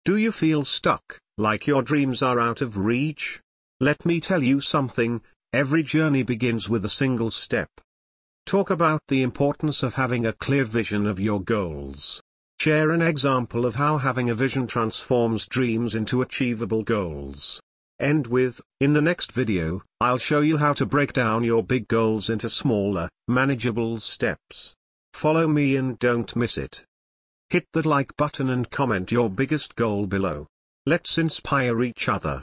Do you feel stuck, like your dreams are out of reach? Let me tell you something, every journey begins with a single step. Talk about the importance of having a clear vision of your goals. Share an example of how having a vision transforms dreams into achievable goals. End with, in the next video, I'll show you how to break down your big goals into smaller, manageable steps. Follow me and don't miss it. Hit that like button and comment your biggest goal below. Let's inspire each other.